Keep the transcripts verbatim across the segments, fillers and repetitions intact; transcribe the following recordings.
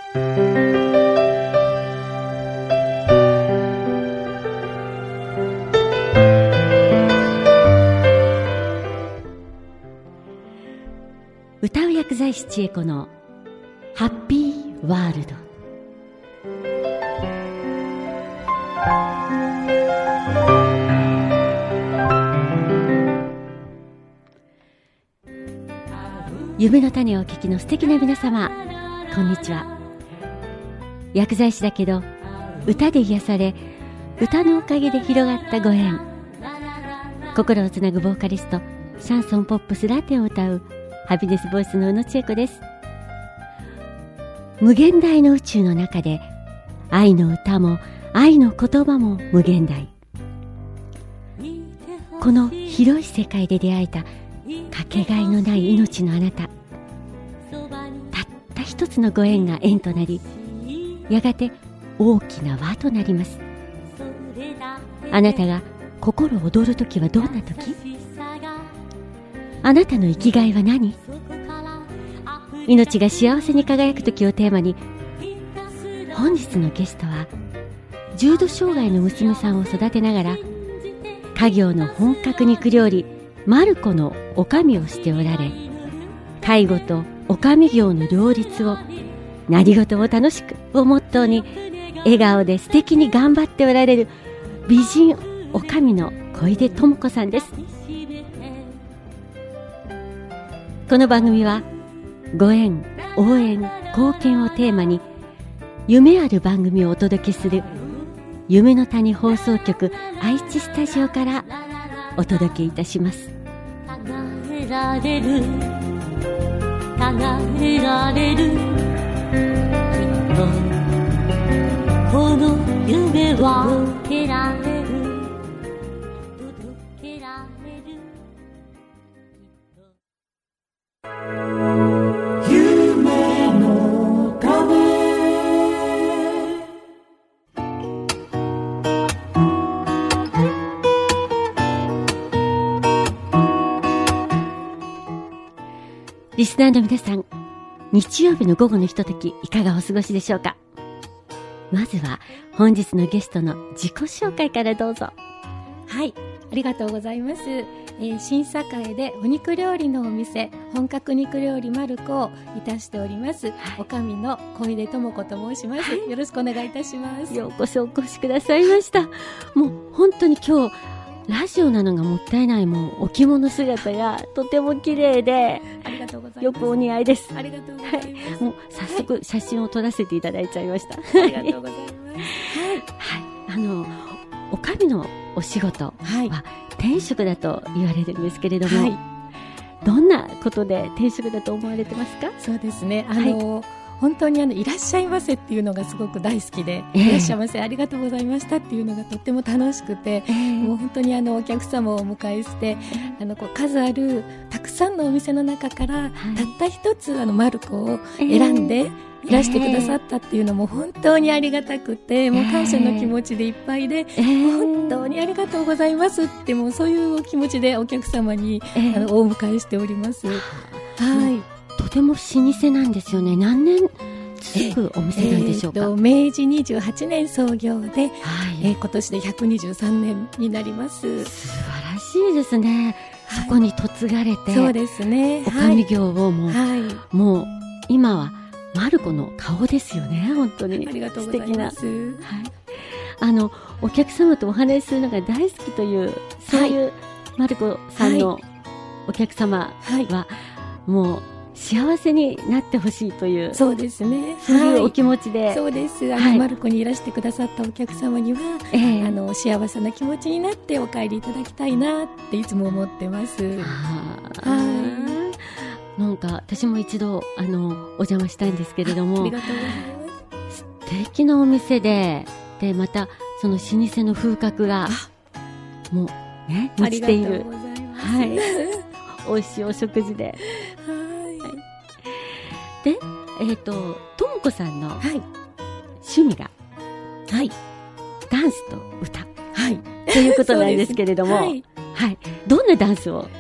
歌う薬剤師千恵子のハッピーワールド。夢の種をお聞きの素敵な皆様、こんにちは。薬剤師だけど歌で癒され、歌のおかげで広がったご縁、心をつなぐボーカリスト、シャンソンポップスラテを歌うハピネスボイスの宇野千恵子です。無限大の宇宙の中で、愛の歌も愛の言葉も無限大。この広い世界で出会えたかけがえのない命のあなた、たった一つのご縁が縁となり、やがて大きな輪となります。あなたが心躍るときはどんなとき？あなたの生きがいは何？命が幸せに輝くときをテーマに、本日のゲストは重度障害の娘さんを育てながら家業の本格肉料理マルコの女将をしておられ、介護と女将業の両立を、何事も楽しくをモットーに笑顔で素敵に頑張っておられる美人女将の小出智子さんです。この番組はご縁、応援、貢献をテーマに夢ある番組をお届けする夢の谷放送局愛知スタジオからお届けいたします。叶えられる、叶えられる、きっとこの夢は届けられる、届けられる。夢の種。リスナーの皆さん、日曜日の午後のひととき、いかがお過ごしでしょうか。まずは本日のゲストの自己紹介からどうぞ。 はい、ありがとうございます。えー、新栄でお肉料理のお店、本格肉料理マルコをいたしております、はい、おかみの小出智子と申します、はい、よろしくお願いいたします。 ようこそお越しくださいました。もう本当に今日ラジオなのがもったいない、もうお着物姿がとても綺麗で、 ありがとうございます。 よくお似合いです。 ありがとうございます、はい、 もう早速写真を撮らせていただいちゃいました、 はい、ありがとうございます。はい、 はい、あのおかみのお仕事は転職だと言われるんですけれども、はい、どんなことで転職だと思われてますか？ そうですね、あの、はい、本当にあのいらっしゃいませっていうのがすごく大好きで、えー、いらっしゃいませありがとうございましたっていうのがとっても楽しくて、えー、もう本当にあのお客様をお迎えして、えー、あのこう数あるたくさんのお店の中から、はい、たった一つあのマルコを選んで、えーいらしてくださったっていうのも本当にありがたくて、えー、もう感謝の気持ちでいっぱいで、えー、本当にありがとうございますって、もうそういうお気持ちでお客様に、えー、あのお迎えしております。はい、 とても老舗なんですよね。何年続くお店なんでしょうか？ えー、明治にじゅうはちねん創業で、はい、えー、今年でひゃくにじゅうさんねんになります。 素晴らしいですね、はい、そこに嫁がれて、 そうですね、 おかみ業をもう、はい、もう今はマルコの顔ですよね。本当にありがとうございます。 はい、あのお客様とお話しするのが大好きという、そういう、はい、マルコさんのお客様は、はいはい、もう幸せになってほしいという、 そうですね、 そういうお気持ちで、はい、 そうです。あの、はい、マルコにいらしてくださったお客様には、えー、あの幸せな気持ちになってお帰りいただきたいなっていつも思ってます。はい、 なんか私も一度あのお邪魔したんですけれども、 ありがとうございます。 素敵なお店で、でまたその老舗の風格がもうね満ちている、 ありがとうございます。 はい、美味しいお食事で、はいはい、でえっ、ー、とともこさんの趣味が、はい、ダンスと歌、はい、ということなんですけれども、はいはい、どんなダンスを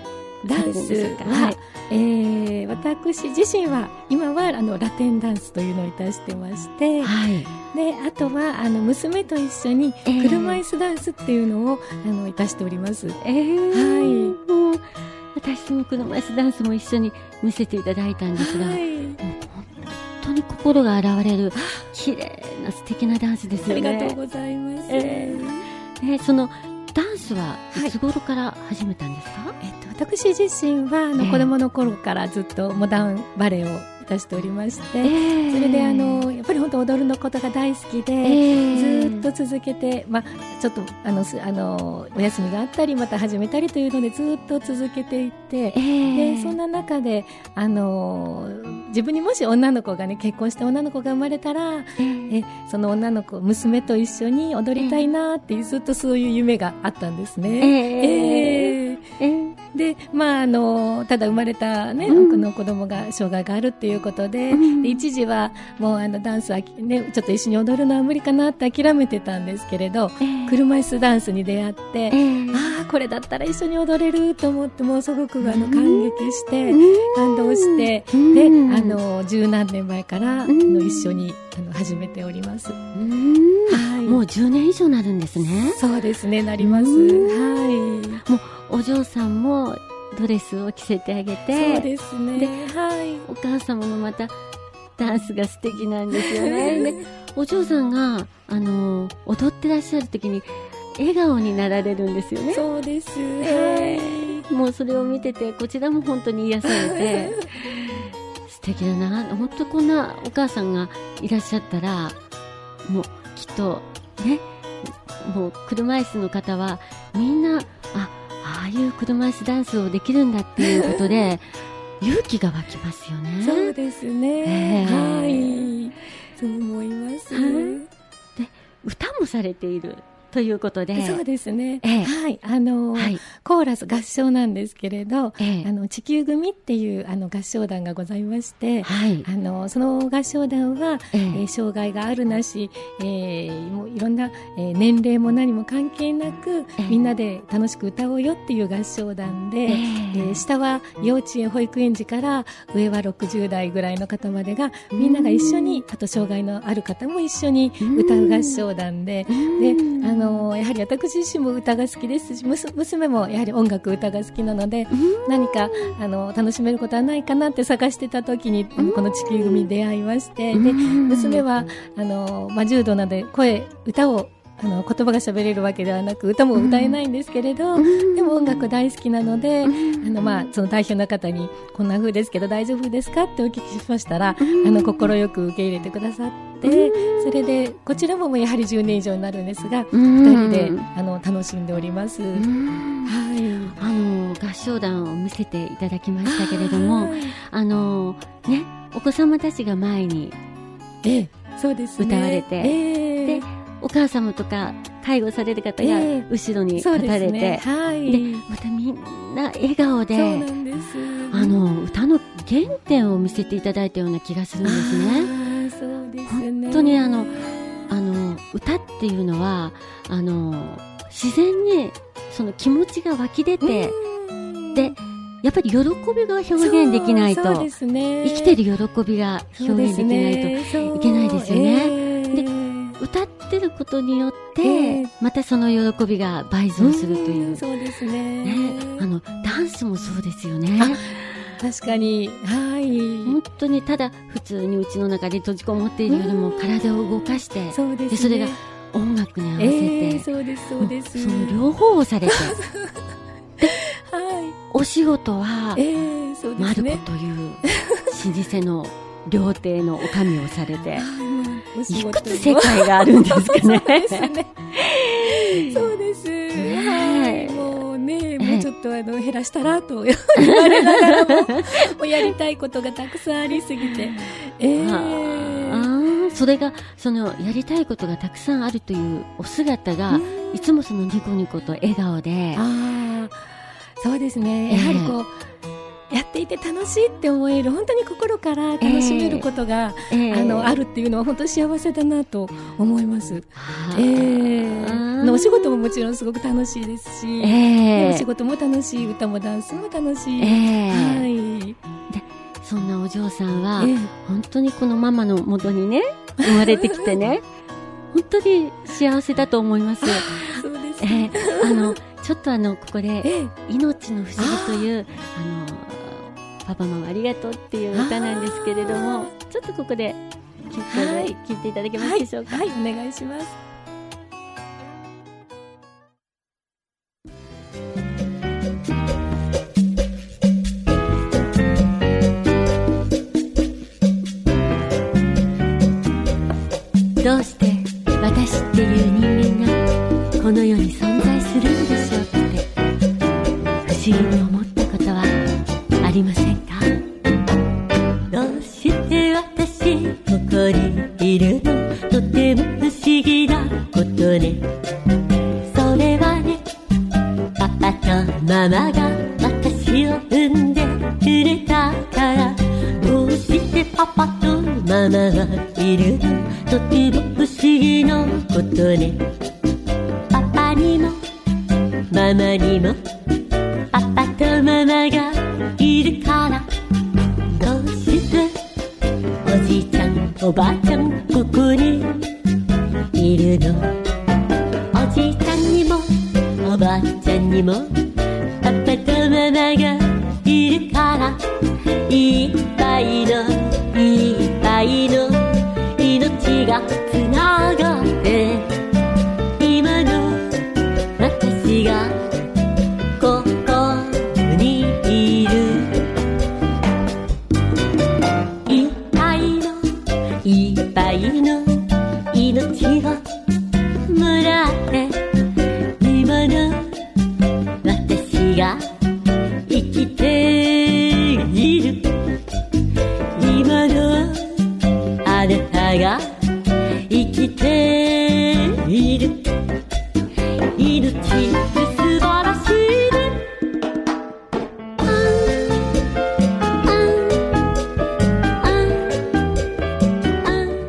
されるんでしょうか？ ダンスは、はい、えー、私自身は今はあのラテンダンスというのをいたしてまして、はい、であとはあの娘と一緒に車椅子ダンスっていうのを、えー、あのいたしております。 えー、はい、もう私も車椅子ダンスも一緒に見せていただいたんですが、はい、もう本当に心が洗われる綺麗な素敵なダンスですよね。 ありがとうございます。えーえー、そのダンスはいつ頃から始めたんですか？はい、 えっと、私自身はあの、えー、子供の頃からずっとモダンバレエを出しておりまして、えー、それであのやっぱり本当踊るのことが大好きで、えー、ずっと続けて、まあ、ちょっとあのあのお休みがあったりまた始めたりというのでずっと続けていて、えー、でそんな中であの自分にもし女の子がね結婚して女の子が生まれたら、えー、えその女の子娘と一緒に踊りたいなっていう、ずっとそういう夢があったんですね。えーえーえー、で、まあ、あのただ生まれた、ね、うん、この子供が障害があるっていうことで、うん、で一時はもうあのダンスは、ね、ちょっと一緒に踊るのは無理かなって諦めてたんですけれど、えー、車椅子ダンスに出会って、えー、ああこれだったら一緒に踊れると思って、もうすごくあの感激して感動して、であの十何年前からあの一緒にあの始めております。 はい、もうじゅうねん以上になるんですね。 そうですね、なります。はい、 もうお嬢さんもドレスを着せてあげて、 そうですね、で、はい、 お母様もまたダンスが素敵なんですよね。でお嬢さんがあの踊ってらっしゃる時に笑顔になられるんですよね。 そうです、 えー、もうそれを見ててこちらも本当に癒されて素敵だな。本当こんなお母さんがいらっしゃったらもうきっとね、もう車椅子の方はみんなあああいう車椅子ダンスをできるんだっていうことで勇気が湧きますよね。 そうですね、えー、はい、そう思います。 で歌もされているということで。 そうですね、ええ、はい、あの、はい、コーラス合唱なんですけれど、ええ、あの地球組っていうあの合唱団がございまして、はい、あのその合唱団は、えええー、障害があるなし、えー、もういろんな、えー、年齢も何も関係なく、ええ、みんなで楽しく歌おうよっていう合唱団で、えええー、下は幼稚園保育園児から上はろくじゅう代ぐらいの方までがみんなが一緒に、あと障害のある方も一緒に歌う合唱団で、であのあのやはり私自身も歌が好きですし、娘もやはり音楽歌が好きなので、何かあの楽しめることはないかなって探してた時にあのこの地球組に出会いまして、で娘はあの、まあ、重度なので声歌をあの言葉が喋れるわけではなく歌も歌えないんですけれど、うん、でも音楽大好きなので、うん、あのまあその代表の方にこんな風ですけど大丈夫ですかってお聞きしましたら、うん、あの快く受け入れてくださって、うん、それでこちらもやはりじゅうねん以上になるんですが、うん、ふたりであの楽しんでおります。うん、 はい、あの合唱団を見せていただきましたけれども、あのね、お子様たちが前にそうですね、 歌われて、えー、でお母様とか介護される方が後ろに立たれて、えーね、はい、でまたみんな笑顔で、 そうなんです、 あの歌の原点を見せていただいたような気がするんですね。 あ、そうですね、 本当にあのあの歌っていうのはあの自然にその気持ちが湧き出て、でやっぱり喜びが表現できないと、そうですね、生きてる喜びが表現できないといけないですよね。で、歌ってることによって、えー、またその喜びが倍増するという、 うん、そうですね、 ね、あのダンスもそうですよね。 確かに、はい、 本当にただ普通に家の中で閉じこもっているよりも体を動かして、 そうですね、 でそれが音楽に合わせて、 えー、そうですそうです、 その両方をされてで、 はい、 お仕事は、 えーそうですね、 マルコという老舗の料亭のおかみをされていくつ世界があるんですかね。 そうですね、そうです、はい、もうね、もうちょっとあの減らしたらと言われながらももうやりたいことがたくさんありすぎて、えー、 あ、それがそのやりたいことがたくさんあるというお姿がいつもそのニコニコと笑顔で、 あ、そうですね、やはりこう、 やっていて楽しいって思える、本当に心から楽しめることが、えーえー、あのあるっていうのは本当に幸せだなと思います。えー、のお仕事ももちろんすごく楽しいですし、えー、お仕事も楽しい、歌もダンスも楽しい、えー、はい。 でそんなお嬢さんは、えー、本当にこのママの元にね生まれてきてね本当に幸せだと思います。 そうです、 ね。えー、あのちょっとあのここで、えー、命の不思議というあのパパママありがとうっていう歌なんですけれども、ちょっとここで結構で聞いていただけますでしょうか。 はい、はいはい、お願いします。 どうして私っていう人間がこの世に存在するんでしょうって不思議に思ったことはありませんか？どうして私ここにいるの？とても不思議なことね。それはね、パパとママが私を産んでくれたから。どうしてパパとママはいるの？とても不思議なことね。パパにもママにもパパとママがいるから。どうしておじいちゃんおばあちゃんここにいるの？おじいちゃんにもおばあちゃんにもパパとママがいるから。いっぱいのいっぱいの命がつながって今の私がここにいる。いっぱいのいっぱいの命をもらって今の私が生きている。今のあなたが生きている。命って素晴らしいね。あんあんあんあん。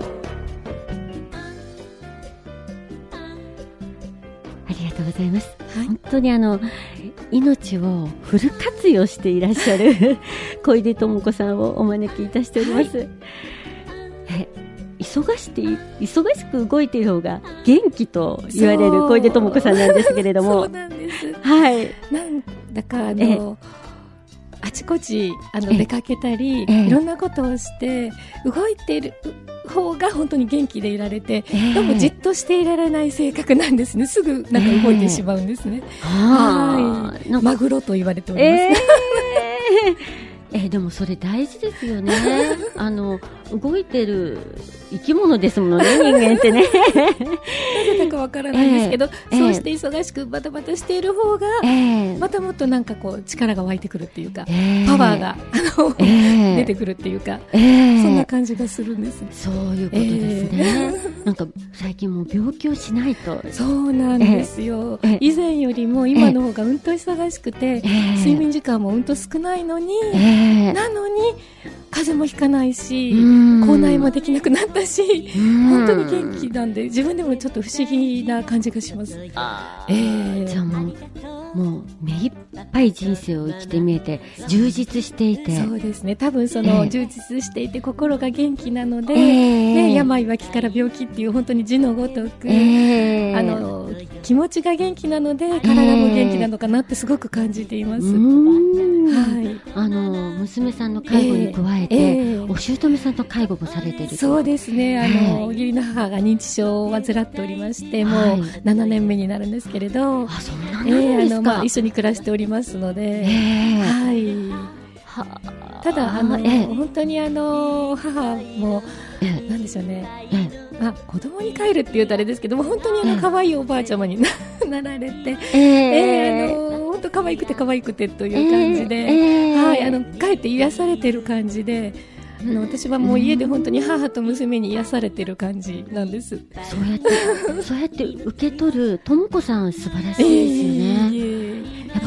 ありがとうございます。はい、本当にあの命をフル活用していらっしゃる小出智子さんをお招きいたしております。はい、え忙して忙しく動いている方が元気と言われる小出智子さんなんですけれどもそうなんです。 はい。 なんだかあのあちこちあの出かけたりいろんなことをして動いている方が本当に元気でいられて、えー、でもじっとしていられない性格なんですね。すぐなんか動いてしまうんですね。えー、はい。マグロと言われております。えーえー、でもそれ大事ですよね。あの動いてる生き物ですものね、人間ってね。なぜだかわからないんですけど、えー、そうして忙しくバタバタしている方が、えー、またもっとなんかこう力が湧いてくるっていうか、えー、パワーがあの、えー、出てくるっていうか、えー、そんな感じがするんです。 そういうことですね。えー、なんか最近もう病気をしないと。 そうなんですよ。えー、以前よりも今の方がうんと忙しくて、えー、睡眠時間もうんと少ないのに、えー、なのに風邪もひかないし、口内もできなくなったし、本当に元気なんで自分でもちょっと不思議な感じがします。 あ、えー、じゃあもう、もう目いっぱい人生を生きてみえて充実していて。 そうですね。多分その、えー、充実していて心が元気なので、えーね、病は気から病気っていう本当に字のごとく、えー、あの気持ちが元気なので体も元気なのかなってすごく感じています。えー、はい。 あの娘さんの介護に加えて、えーえー、お姑さんと介護もされている。 そうですね。あの、義理の母が認知症を患っておりまして、もうななねんめになるんですけれど、 あ、そんななんですか。えー、あのまあ、 一緒に暮らしておりますので、えー、はい。はただあの、えー、本当にあの母も、えー、なんでしょうね、えーまあ、子供に帰るって言うとあれですけども、本当にあの可愛いおばあちゃまに な, なられて、えーえー、あの本当可愛くて可愛くてという感じで、えーはい、あの帰って癒されてる感じで、あの私はもう家で本当に母と娘に癒されてる感じなんです。 そうやってそうやって受け取る智子さん素晴らしいですよね。えー、やっぱり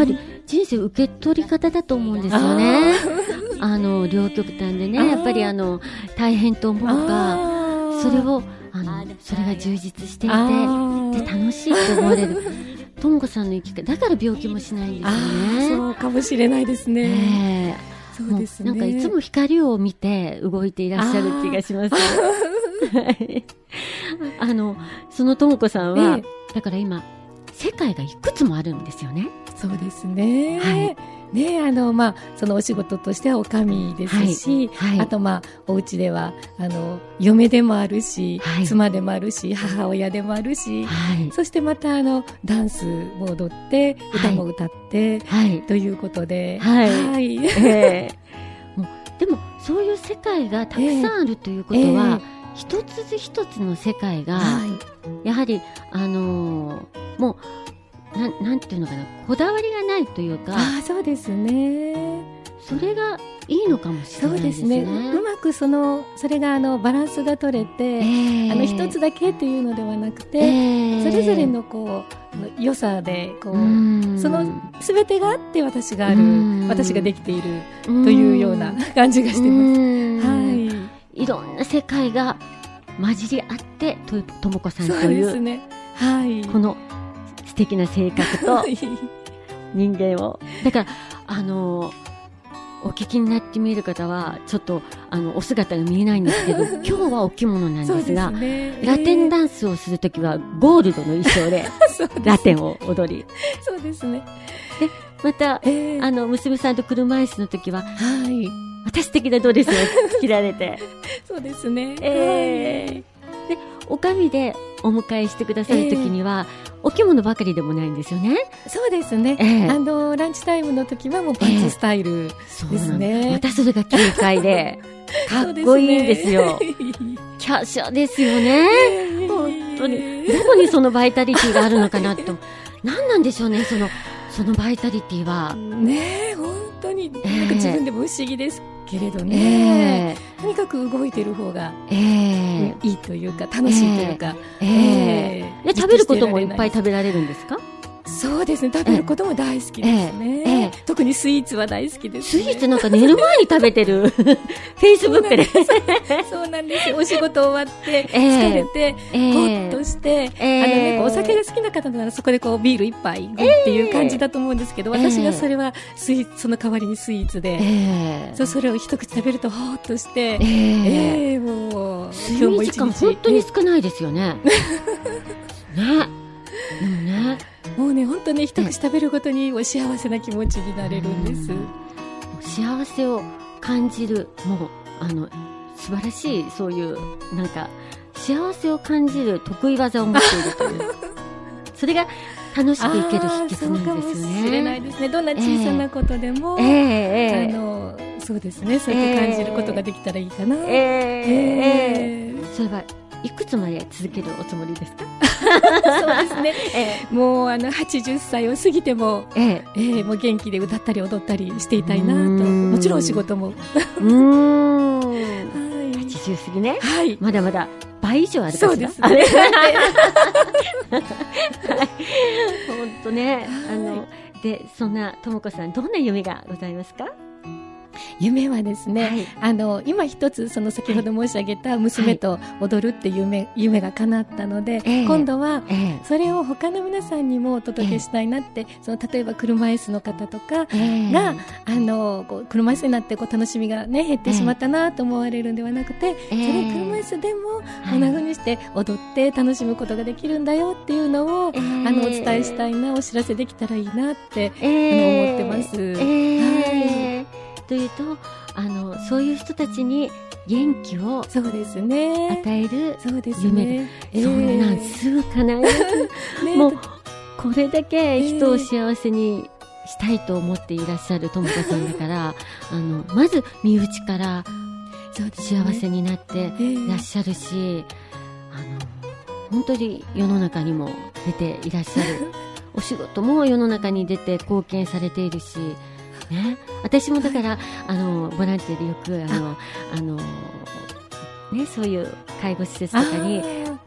人生受け取り方だと思うんですよね。あの両極端でね、やっぱりあの大変と思うか、それをあのそれが充実していてで楽しいと思われるともこさんの生き方だから病気もしないんですよね。 そうかもしれないですね。えー、そうですね。 なんかいつも光を見て動いていらっしゃる気がします。あのそのともこさんは、えー、だから今世界がいくつもあるんですよね。 そうですね。はいね、あのまあ、そのお仕事としてはおかみですし、はいはい、あと、まあ、お家ではあの嫁でもあるし、はい、妻でもあるし母親でもあるし、はい、そしてまたあのダンスも踊って歌も歌って、はい、ということで、はいはいえー、もうでもそういう世界がたくさんあるということは、えーえー、一つ一つの世界が、はい、やはり、あのー、もうな, なんていうのかな、こだわりがないというか、 あ、そうですね。 それがいいのかもしれないですね。 そうですね。うまくそのそれがあのバランスが取れて、えー、あの一つだけというのではなくて、えー、それぞれのこう良さでこう、うそのすべてがあって私がある、私ができているというような感じがしてます。はい。 いろんな世界が混じり合ってとともこさんという、 そうですね。はい。 この素敵な性格と人間をだからあのお聞きになって見える方はちょっとあのお姿が見えないんですけど今日はお着物なんですが、ね、ラテンダンスをするときはゴールドの衣装でラテンを踊りそうですね。 でまた、えー、あの娘さんと車椅子のときは、はい、私的なドレスを着られてそうですね、 えー、でおかみでお迎えしてくださるときには、えー、お着物ばかりでもないんですよね。 そうですね、えー、あのランチタイムの時はもうパンツスタイルですね、 えー、またそれが軽快でかっこいいんですよ。華奢ですよね、えー、本当にどこにそのバイタリティがあるのかなと何なんでしょうね、そのそのバイタリティはね。本当になんか自分でも不思議ですけれどね、えー、とにかく動いてる方が、えー、いいというか楽しいというか、 えーえー、で食べることもいっぱい食べられるんですか？ そうですね、食べることも大好きですね、えーえー、特にスイーツは大好きです、ね、 スイーツなんか寝る前に食べてるフェイスブックでそうなんですよ。お仕事終わって疲れて、えー、ほっとして、えー、あのね、こうお酒が好きな方ならそこでこうビール一杯っていう感じだと思うんですけど、えー、私がそれはスイーツ、その代わりにスイーツで、えー、そうそれを一口食べるとほっとして、えーえー、もう睡眠時間本当に少ないですよねね。でもねもうね本当に一口食べるごとに幸せな気持ちになれるんです。 幸せを感じる、もうあの素晴らしい、そういうなんか幸せを感じる得意技を持っているというそれが楽しく生きる秘訣なんですよね。そうかもしれないですね。どんな小さなことでも、えーえー、あのそうですね、そうやって感じることができたらいいかな、えーえーえー、それはいくつまで続けるおつもりですか？ そうですね、えー、もうあのはちじゅっさいを過ぎても、えーえー、もう元気で歌ったり踊ったりしていたいなと。もちろんお仕事もうーん、はい、 はちじゅう過ぎね、 はい、 まだまだ倍以上あるかしら。 そうですね本当ね、あのでそんなともこさんどんな夢がございますか？ 夢はですね、はい、あの今一つその先ほど申し上げた娘と踊るっていう夢、はい、夢が叶ったので、えー、今度はそれを他の皆さんにもお届けしたいなって、えー、その例えば車椅子の方とかが、えー、あのこう車椅子になってこう楽しみが、ね、減ってしまったなと思われるんではなくて、えー、それ車椅子でもこんな風にして踊って楽しむことができるんだよっていうのを、えー、あのお伝えしたいな、お知らせできたらいいなって、えー、あの思ってます、えーはいというとあのそういう人たちに元気を与える夢で、そんなんすぐ叶える、ね、もうこれだけ人を幸せにしたいと思っていらっしゃるともこさんだから、あのまず身内から幸せになっていらっしゃるし、あの本当に世の中にも出ていらっしゃるお仕事も世の中に出て貢献されているしね、私もだから、はい、あのボランティアでよくあのあの、ね、そういう介護施設とかに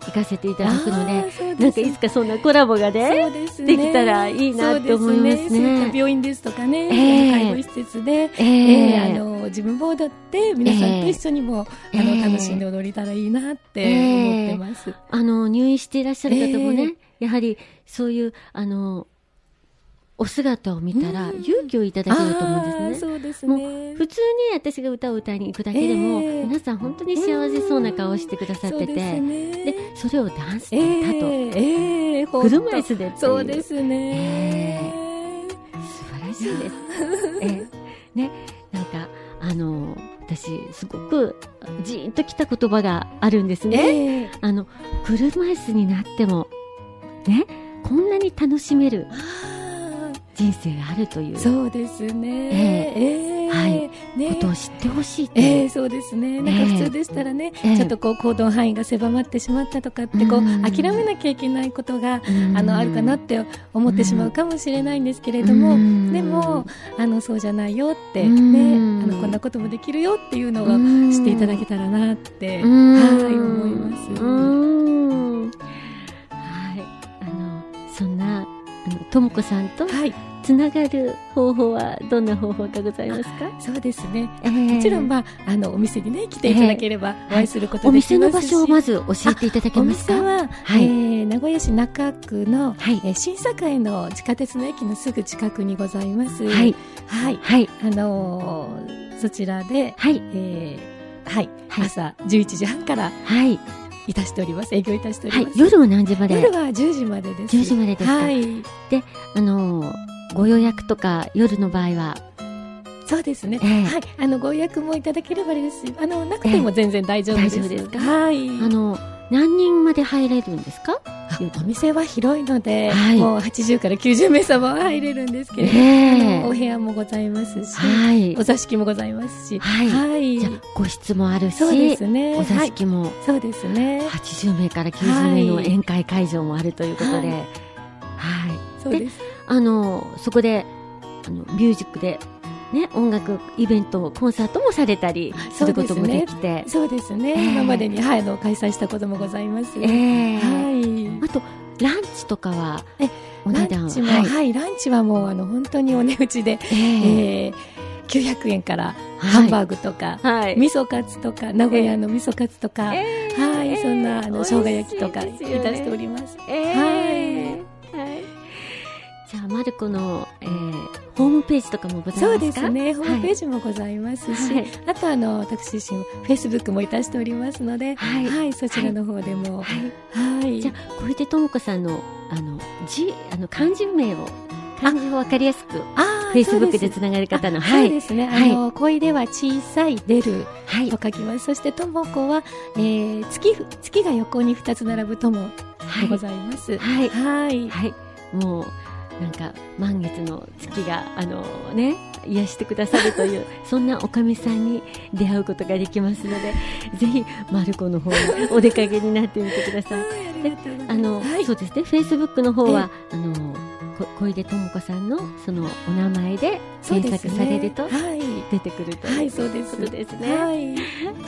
行かせていただくので、なんかいつかそんなコラボがね、で, できたらいいなって思いますね。そうですね。そういった病院ですとかね、えー、介護施設で、えーえー、あの自分も踊って皆さんと一緒にも、えー、あの楽しんで踊れたらいいなって思ってます。えー、 あの入院していらっしゃる方もね、えー、やはりそういうあのお姿を見たら勇気をいただけると思うんですね。 そうですね。もう普通に私が歌を歌いに行くだけでも、えー、皆さん本当に幸せそうな顔をしてくださってて、で、ね、それをダンスと歌と、 えー、 車椅子でっていう、 そうですね、 えー、素晴らしいです。えー、ね、なんかあの私すごくじーんときた言葉があるんですね。えー、あの車椅子になってもね、こんなに楽しめる人生があるという、 そうですね、 えーえーはいね、ことを知ってほしいという、 えー、そうですね。なんか普通でしたらね、えー、ちょっとこう行動範囲が狭まってしまったとかってこう諦めなきゃいけないことがあのあるかなって思ってしまうかもしれないんですけれども、でもあのそうじゃないよってね、あのこんなこともできるよっていうのを知っていただけたらなってはい思います。 うんはい、あのそんなともこさんとつながる方法はどんな方法がございますか？ そうですね、えー、もちろん、まあ、あのお店に、ね、来ていただければお会いすることできますし、 お店の場所をまず教えていただけますか？ お店は、はい、えー、名古屋市中区の、はい、えー、新栄の地下鉄の駅のすぐ近くにございます。はい、はいはい、あのー、そちらで、はいえーはいはい、朝じゅういちじはんからはいいたしております。営業いたしております。 はい、夜は何時まで？ 夜はじゅうじまでです。 じゅうじまでですか？ はい。 で、あのー、ご予約とか夜の場合は？ そうですね。えー、はい。あのご予約もいただければですし、あのなくても全然大丈夫です。 えー、大丈夫ですか？ はい。 あの何人まで入れるんですか？ お店は広いので、はい、もうはちじゅうからきゅうじゅうめいさまは入れるんですけれども、えー、あのお部屋もございますし、はい、お座敷もございますし、 はいはい、じゃあ個室もあるし、そうですね、お座敷も、はい、 そうですね、 はちじゅうめいからきゅうじゅうめいの宴会会場もあるということで、はい、はい、 そうです。 あのそこであのミュージックでね、音楽イベントコンサートもされたりすることもできて、 そうですね、えー、今までに、はい、あの開催したこともございます、 えーはい、あとランチとかはえお値段ランチも、はいはい、ランチはもうあの本当にお値打ちで、えーえー、きゅうひゃくえんからハンバーグとか、はい、味噌カツとか名古屋の味噌カツとか、えー、はい、そんなあの生姜焼きとかいたしております、 えー、はい、はい、じゃあマルコの、えー、ホームページとかもございますか？ そうですね、ホームページもございますし、はい、あとあの私自身フェイスブックもいたしておりますので、はい、はい、そちらの方でも、はいはい、 じゃあ小出智子さんのあの字あの漢字名を漢字を分かりやすくフェイスブックでつながる方の、 はい、そうですね、あの小出は小さい出ると書きます、はい、そして智子は、えー、月月が横にふたつ並ぶ友でございます。 はいはい、はい、もうなんか満月の月があのね癒してくださるというそんなおかみさんに出会うことができますのでぜひマルコの方にお出かけになってみてください。あの、はい、そうですね、フェイスブックの方はあの小出智子さんのそのお名前で検索されると出てくるということですね。はい、はい、今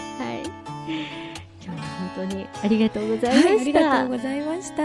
日は本当にありがとうございました。はい、ありがとうございました。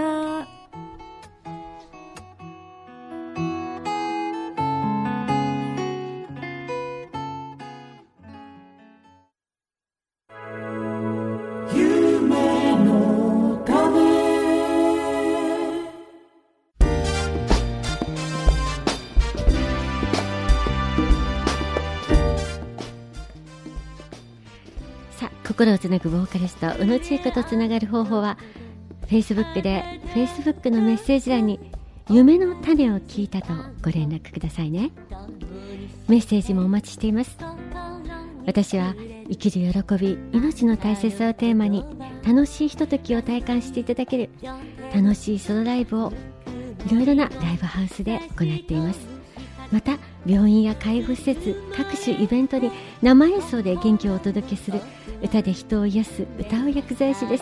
心をつなぐボーカリスト宇野千恵子とつながる方法は Facebook で Facebook のメッセージ欄に夢の種を聞いたとご連絡くださいね。メッセージもお待ちしています。私は生きる喜び、命の大切さをテーマに楽しいひとときを体感していただける楽しいソロライブをいろいろなライブハウスで行っています。また病院や介護施設各種イベントに生演奏で元気をお届けする歌で人を癒す歌う薬剤師です。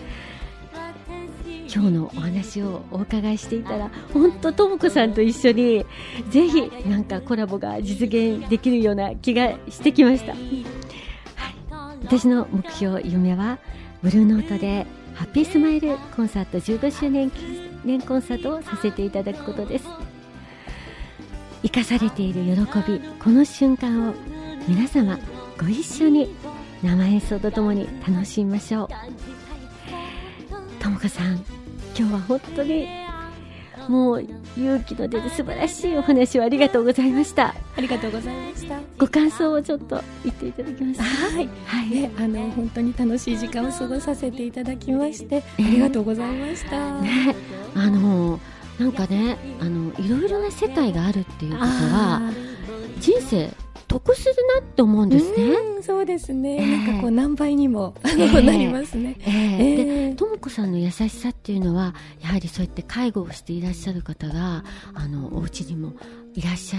今日のお話をお伺いしていたら本当ともこさんと一緒にぜひなんかコラボが実現できるような気がしてきました。はい、 私の目標、夢はブルーノートでハッピースマイルコンサートじゅうごしゅうねん記念コンサートをさせていただくことです。生かされている喜び、この瞬間を皆様ご一緒に生演奏とともに楽しみましょう。ともこさん、今日は本当にもう勇気の出る素晴らしいお話をありがとうございました。 ありがとうございました。 ご感想をちょっと言っていただけますか？ はい、はい、ね、あの本当に楽しい時間を過ごさせていただきまして、えー、ありがとうございました。 ね、あのなんかね、あのいろいろな世界があるっていうことは人生得するなって思うんですね。 うん、そうですね、えー、なんかこう何倍にも、えー、なりますね。 えーえー、で、ともこさんの優しさっていうのはやはりそうやって介護をしていらっしゃる方があのお家にもいらっしゃって、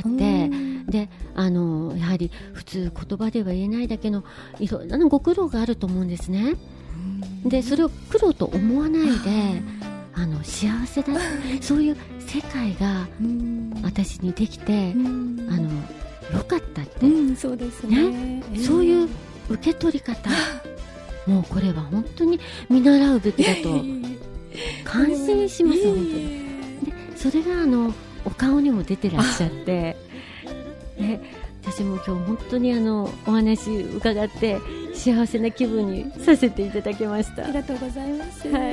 で、あのやはり普通言葉では言えないだけのいろんなご苦労があると思うんですね。で、それを苦労と思わないであの幸せだそういう世界が私にできて、あのよかったって、 うん、そうですね、 ね、えー、そういう受け取り方もうこれは本当に見習うべきだと感心します本当に。で、それがあのお顔にも出てらっしゃって、ね、私も今日本当にあのお話伺って幸せな気分にさせていただきました。 ありがとうございます。 はい、はい、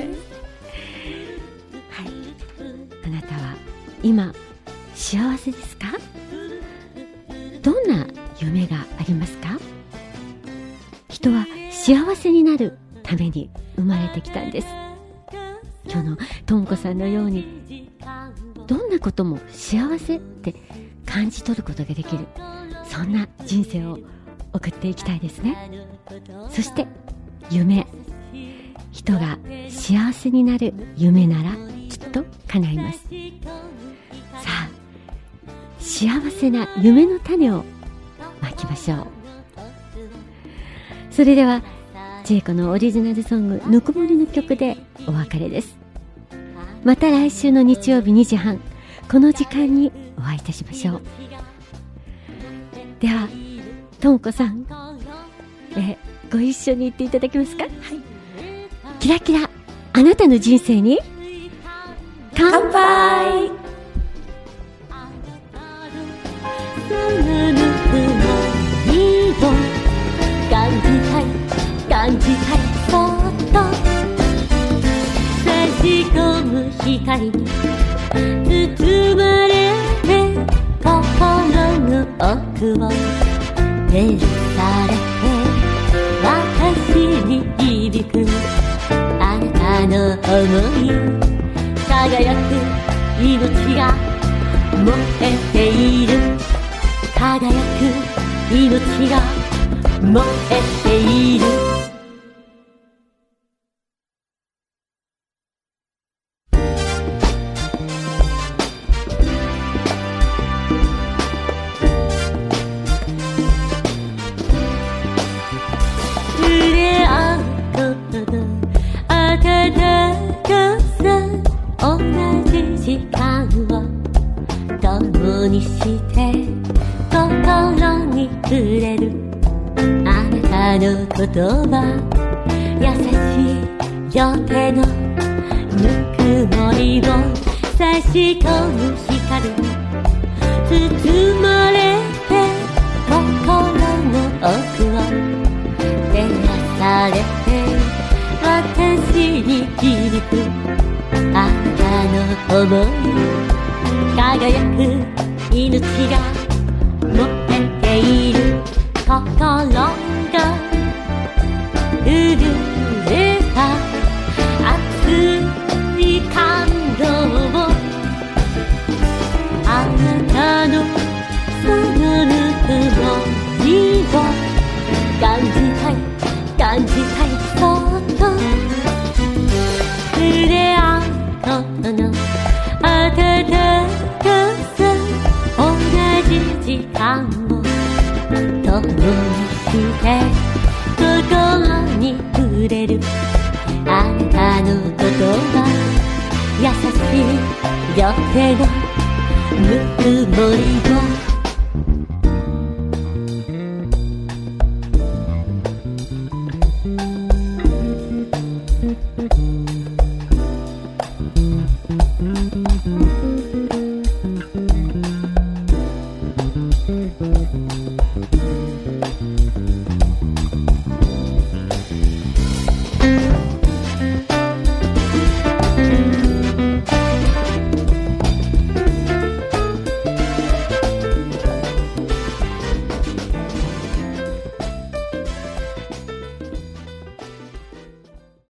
あなたは今幸せですか？どんな夢がありますか？人は幸せになるために生まれてきたんです。今日のともこさんのようにどんなことも幸せって感じ取ることができる、そんな人生を送っていきたいですね。そして夢、人が幸せになる夢ならきっと叶います。さあ、幸せな夢の種をまきましょう。それではジェイコのオリジナルソングぬくもりの曲でお別れです。また来週の日曜日にじはんこの時間にお会いいたしましょう。ではともこさん、えご一緒に言っていただけますか？はい、キラキラあなたの人生に乾杯。感じたい感じたいそっと差し込む光に包まれて心の奥を照らされて私に響くあなたの想い、輝く命が燃えている、輝く命が燃えている。触れ合うことの温かさ、同じ時間を共にして心に触れるあなたの言葉、優しい両手のぬくもりを差し込む光に包まれて心の奥を照らされて私に響くあなたの想い、輝く命が燃えている、心が震えた熱い感動をあなたのそのぬくもりを感じたい感じたいそっと触れ合うことの温かさ、同じ時間を共にして心に触れるあなたの言葉、優しい両手のぬくもりを